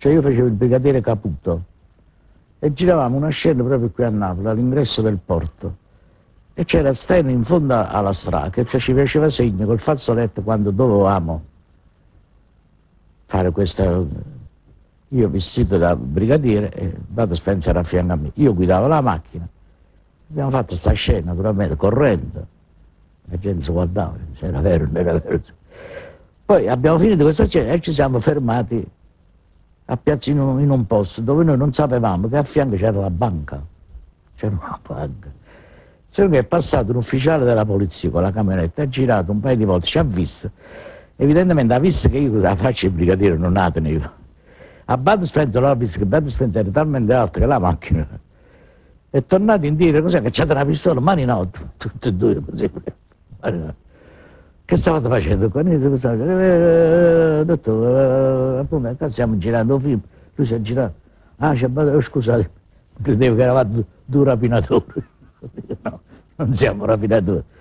Cioè io facevo il brigadiere Caputo e giravamo una scena proprio qui a Napoli, all'ingresso del porto. E c'era Steno in fondo alla strada che ci faceva segno col fazzoletto quando dovevamo fare questa. Io vestito da brigadiere e Bud Spencer a fianco a me. Io guidavo la macchina. Abbiamo fatto sta scena naturalmente correndo. La gente si guardava, se era vero o non era vero. Poi abbiamo finito questa scena e ci siamo fermati a Piazza in un posto dove noi non sapevamo che a fianco c'era la banca. C'era una banca. Solo che è passato un ufficiale della polizia con la camionetta, ha girato un paio di volte, ci ha visto. Evidentemente ha visto che io la faccia il brigadiere non la tenevo. A Bud Spencer l'ho visto che Bud Spencer era talmente alto che la macchina è tornato indietro, cos'è che c'è una pistola, mani in alto, tutte e due così. Che stavate facendo qua? Dottore, stiamo girando un film, lui si è girato. Ah, scusate, credevo che eravate due rapinatori. No, non siamo rapinatori.